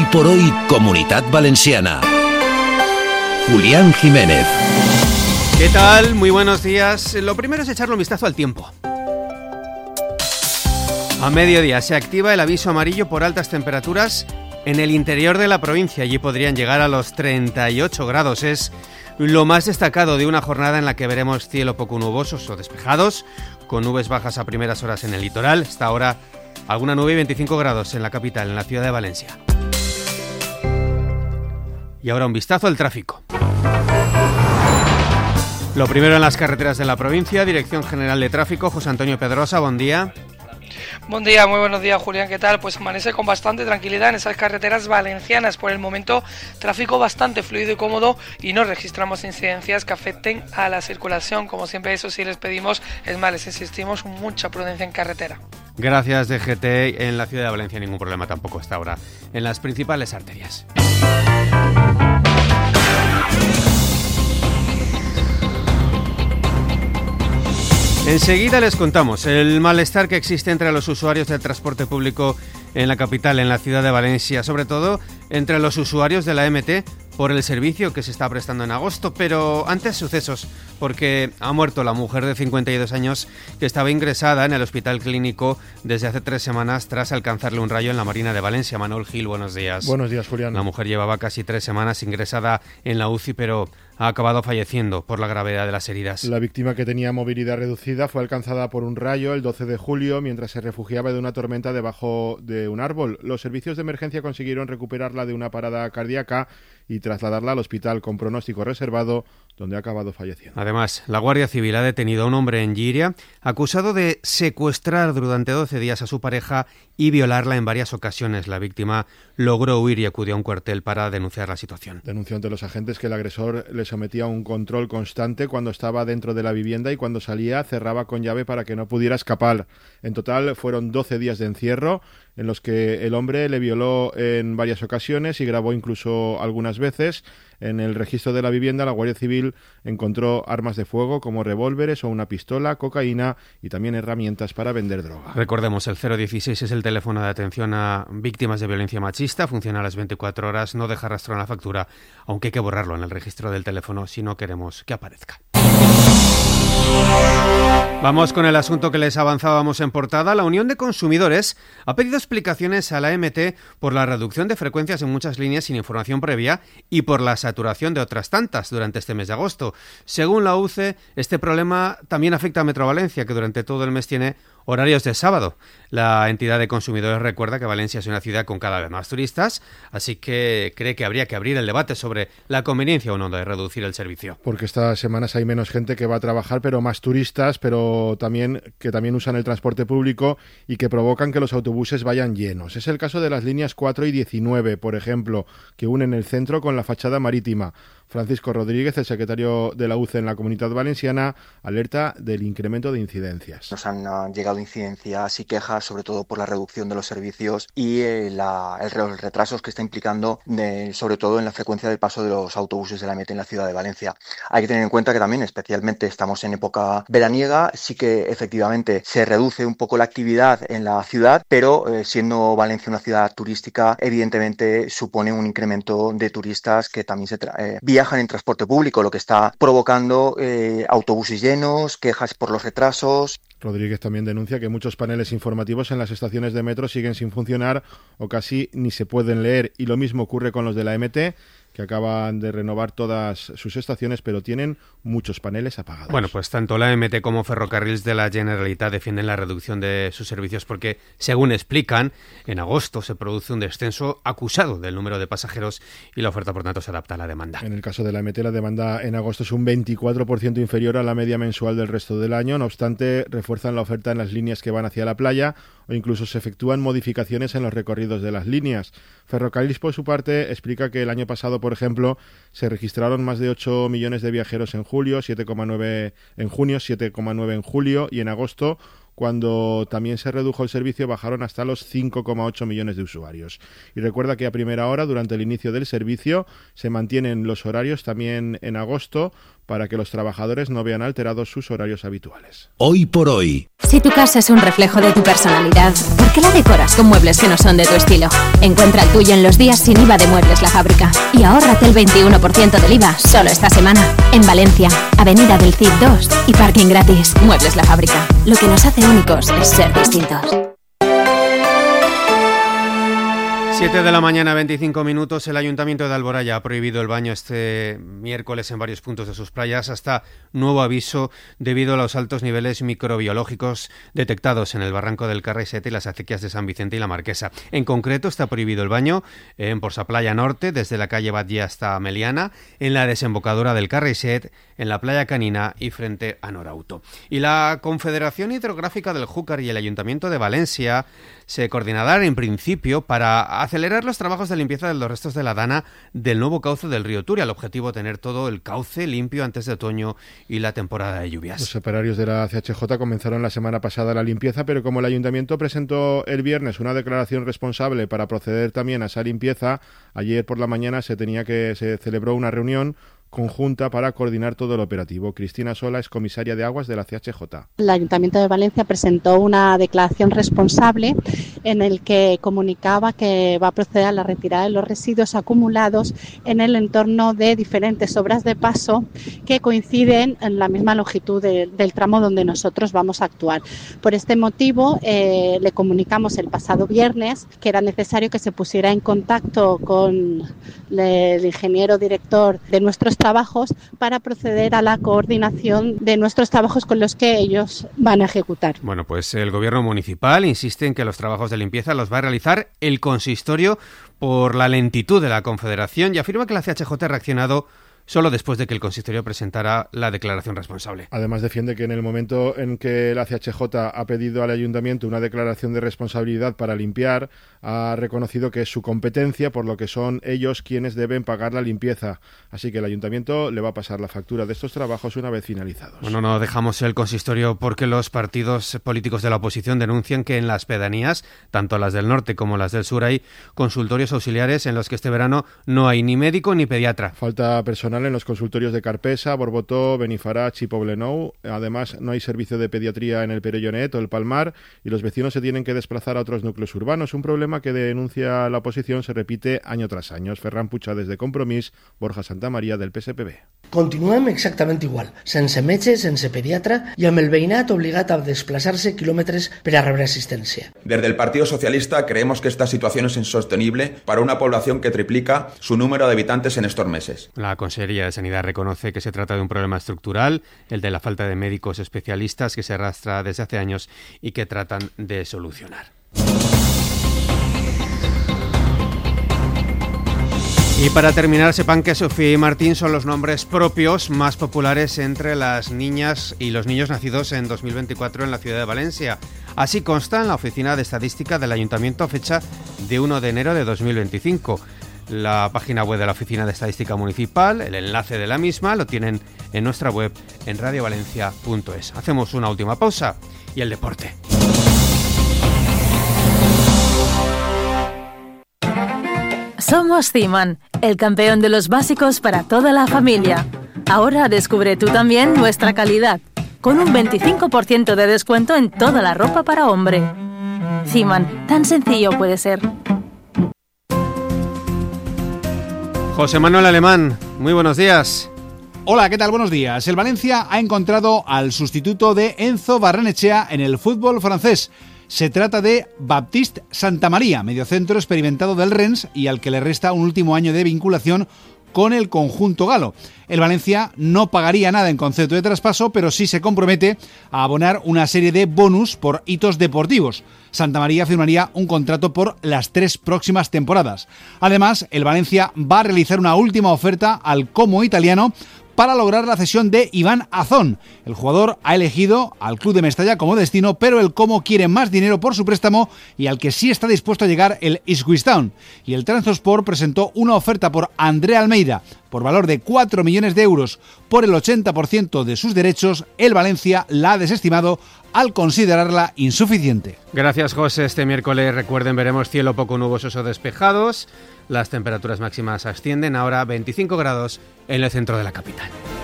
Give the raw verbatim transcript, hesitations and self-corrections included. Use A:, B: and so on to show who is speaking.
A: Hoy por hoy, Comunitat Valenciana. Julián Jiménez.
B: ¿Qué tal? Muy buenos días. Lo primero es echarle un vistazo al tiempo. A mediodía se activa el aviso amarillo por altas temperaturas en el interior de la provincia. Allí podrían llegar a los treinta y ocho grados. Es lo más destacado de una jornada en la que veremos cielo poco nubosos o despejados, con nubes bajas a primeras horas en el litoral. Hasta ahora alguna nube y veinticinco grados en la capital, en la ciudad de Valencia. Y ahora un vistazo al tráfico. Lo primero en las carreteras de la provincia. Dirección General de Tráfico, José Antonio Pedrosa, buen día.
C: Buen día, muy buenos días, Julián, ¿qué tal? Pues amanece con bastante tranquilidad en esas carreteras valencianas. Por el momento, tráfico bastante fluido y cómodo y no registramos incidencias que afecten a la circulación. Como siempre, eso sí les pedimos, es más, les insistimos, mucha prudencia en carretera.
B: Gracias, D G T. En la ciudad de Valencia ningún problema tampoco hasta ahora en las principales arterias. Enseguida les contamos el malestar que existe entre los usuarios del transporte público en la capital, en la ciudad de Valencia, sobre todo entre los usuarios de la M T por el servicio que se está prestando en agosto. Pero antes, sucesos, porque ha muerto la mujer de cincuenta y dos años que estaba ingresada en el hospital clínico desde hace tres semanas tras alcanzarle un rayo en la Marina de Valencia. Manuel Gil, buenos días.
D: Buenos días, Julián.
B: La mujer llevaba casi tres semanas ingresada en la U C I, pero ha acabado falleciendo por la gravedad de las heridas.
D: La víctima, que tenía movilidad reducida, fue alcanzada por un rayo el doce de julio mientras se refugiaba de una tormenta debajo de un árbol. Los servicios de emergencia consiguieron recuperarla de una parada cardíaca y trasladarla al hospital con pronóstico reservado, donde ha acabado falleciendo.
B: Además, la Guardia Civil ha detenido a un hombre en Llíria acusado de secuestrar durante doce días a su pareja y violarla en varias ocasiones. La víctima logró huir y acudió a un cuartel para denunciar la situación.
D: Denunció ante los agentes que el agresor le sometía a un control constante cuando estaba dentro de la vivienda y cuando salía cerraba con llave para que no pudiera escapar. En total fueron doce días de encierro en los que el hombre le violó en varias ocasiones y grabó incluso algunas veces. En el registro de la vivienda, la Guardia Civil encontró armas de fuego como revólveres o una pistola, cocaína y también herramientas para vender droga.
B: Recordemos, el cero dieciséis es el teléfono de atención a víctimas de violencia machista. Funciona a las veinticuatro horas, no deja rastro en la factura, aunque hay que borrarlo en el registro del teléfono si no queremos que aparezca. Vamos con el asunto que les avanzábamos en portada. La Unión de Consumidores ha pedido explicaciones a la M T por la reducción de frecuencias en muchas líneas sin información previa y por la saturación de otras tantas durante este mes de agosto. Según la U C E, este problema también afecta a Metro Valencia, que durante todo el mes tiene horarios de sábado. La entidad de consumidores recuerda que Valencia es una ciudad con cada vez más turistas, así que cree que habría que abrir el debate sobre la conveniencia o no de reducir el servicio.
D: Porque estas semanas hay menos gente que va a trabajar, pero más turistas, pero también que también usan el transporte público y que provocan que los autobuses vayan llenos. Es el caso de las líneas cuatro y diecinueve, por ejemplo, que unen el centro con la fachada marítima. Francisco Rodríguez, el secretario de la U C E en la Comunidad Valenciana, alerta del incremento de incidencias.
E: Nos han uh, llegado incidencias y quejas, sobre todo por la reducción de los servicios y eh, la, el, los retrasos que está implicando, de, sobre todo en la frecuencia del paso de los autobuses de la M T en la ciudad de Valencia. Hay que tener en cuenta que también, especialmente, estamos en época veraniega, sí que efectivamente se reduce un poco la actividad en la ciudad, pero eh, siendo Valencia una ciudad turística, evidentemente supone un incremento de turistas que también se tra- eh, viajan en transporte público, lo que está provocando eh, autobuses llenos, quejas por los retrasos.
D: Rodríguez también denuncia que muchos paneles informativos en las estaciones de metro siguen sin funcionar o casi ni se pueden leer, y lo mismo ocurre con los de la M T, que acaban de renovar todas sus estaciones, pero tienen muchos paneles apagados.
B: Bueno, pues tanto la M T como Ferrocarrils de la Generalitat defienden la reducción de sus servicios porque, según explican, en agosto se produce un descenso acusado del número de pasajeros y la oferta, por tanto, se adapta a la demanda.
D: En el caso de la M T, la demanda en agosto es un veinticuatro por ciento inferior a la media mensual del resto del año. No obstante, refuerzan la oferta en las líneas que van hacia la playa o incluso se efectúan modificaciones en los recorridos de las líneas. Ferrocarrils, por su parte, explica que el año pasado, por ejemplo, se registraron más de ocho millones de viajeros en julio, siete coma nueve en junio, siete coma nueve en julio, y en agosto, cuando también se redujo el servicio, bajaron hasta los cinco coma ocho millones de usuarios. Y recuerda que a primera hora, durante el inicio del servicio, se mantienen los horarios también en agosto para que los trabajadores no vean alterados sus horarios habituales.
A: Hoy por hoy.
F: Si tu casa es un reflejo de tu personalidad, ¿por qué la decoras con muebles que no son de tu estilo? Encuentra el tuyo en los días sin I V A de Muebles La Fábrica y ahórrate el veintiuno por ciento del I V A solo esta semana. En Valencia, Avenida del Cid dos y parking gratis. Muebles La Fábrica. Lo que nos hace únicos es ser distintos.
B: siete de la mañana, veinticinco minutos. El Ayuntamiento de Alboraya ha prohibido el baño este miércoles en varios puntos de sus playas hasta nuevo aviso debido a los altos niveles microbiológicos detectados en el barranco del Carraiset y las acequias de San Vicente y la Marquesa. En concreto, está prohibido el baño en Porsaplaya Norte, desde la calle Batllé hasta Meliana, en la desembocadura del Carraiset, en la playa Canina y frente a Norauto. Y la Confederación Hidrográfica del Júcar y el Ayuntamiento de Valencia se coordinarán en principio para acelerar los trabajos de limpieza de los restos de la dana del nuevo cauce del río Turia. El objetivo, tener todo el cauce limpio antes de otoño y la temporada de lluvias.
D: Los operarios de la C H J comenzaron la semana pasada la limpieza, pero como el Ayuntamiento presentó el viernes una declaración responsable para proceder también a esa limpieza, ayer por la mañana se tenía que se celebró una reunión conjunta para coordinar todo el operativo. Cristina Sola es comisaria de aguas de la C H J.
G: El Ayuntamiento de Valencia presentó una declaración responsable en el que comunicaba que va a proceder a la retirada de los residuos acumulados en el entorno de diferentes obras de paso que coinciden en la misma longitud de, del tramo donde nosotros vamos a actuar. Por este motivo, eh, le comunicamos el pasado viernes que era necesario que se pusiera en contacto con el ingeniero director de nuestros trabajos para proceder a la coordinación de nuestros trabajos con los que ellos van a ejecutar.
B: Bueno, pues el Gobierno municipal insiste en que los trabajos de limpieza los va a realizar el consistorio por la lentitud de la Confederación y afirma que la C H J ha reaccionado solo después de que el consistorio presentara la declaración responsable.
D: Además, defiende que en el momento en que la C H J ha pedido al Ayuntamiento una declaración de responsabilidad para limpiar, ha reconocido que es su competencia, por lo que son ellos quienes deben pagar la limpieza. Así que el Ayuntamiento le va a pasar la factura de estos trabajos una vez finalizados.
B: Bueno, no dejamos el consistorio porque los partidos políticos de la oposición denuncian que en las pedanías, tanto las del norte como las del sur, hay consultorios auxiliares en los que este verano no hay ni médico ni pediatra.
D: Falta personal en los consultorios de Carpesa, Borbotó, Benifarach y Poblenou. Además, no hay servicio de pediatría en el Perellonet o el Palmar y los vecinos se tienen que desplazar a otros núcleos urbanos. Un problema que denuncia la oposición se repite año tras año. Ferran Puig des de Compromís, Borja Santamaría del P S P B.
H: Continuem exactament igual, sense metge, sense pediatra i amb el veïnat obligat a desplaçar-se quilòmetres per a rebre assistència.
I: Desde el Partido Socialista creemos que esta situación es insostenible para una población que triplica su número de habitantes en estos meses.
B: La Consejería de Sanidad reconoce que se trata de un problema estructural, el de la falta de médicos especialistas que se arrastra desde hace años y que tratan de solucionar. Y para terminar, sepan que Sofía y Martín son los nombres propios más populares entre las niñas y los niños nacidos en dos mil veinticuatro en la ciudad de Valencia. Así consta en la Oficina de Estadística del Ayuntamiento a fecha de primero de enero de dos mil veinticinco. La página web de la Oficina de Estadística Municipal, el enlace de la misma, lo tienen en nuestra web en radio valencia punto es. Hacemos una última pausa y el deporte.
J: Somos Cieman, el campeón de los básicos para toda la familia. Ahora descubre tú también nuestra calidad, con un veinticinco por ciento de descuento en toda la ropa para hombre. Cieman, tan sencillo puede ser.
B: José Manuel Alemán, muy buenos días.
K: Hola, ¿qué tal? Buenos días. El Valencia ha encontrado al sustituto de Enzo Barrenechea en el fútbol francés. Se trata de Baptiste Santamaría, mediocentro experimentado del Rennes y al que le resta un último año de vinculación con el conjunto galo. El Valencia no pagaría nada en concepto de traspaso, pero sí se compromete a abonar una serie de bonus por hitos deportivos. Santamaría firmaría un contrato por las tres próximas temporadas. Además, el Valencia va a realizar una última oferta al Como italiano para lograr la cesión de Iván Azón. El jugador ha elegido al club de Mestalla como destino, pero el Como quiere más dinero por su préstamo y al que sí está dispuesto a llegar el Ipswich Town. Y el Trabzonspor presentó una oferta por André Almeida por valor de cuatro millones de euros por el ochenta por ciento de sus derechos. El Valencia la ha desestimado al considerarla insuficiente.
B: Gracias, José. Este miércoles, recuerden, veremos cielo poco nubosos o despejados. Las temperaturas máximas ascienden ahora a veinticinco grados en el centro de la capital.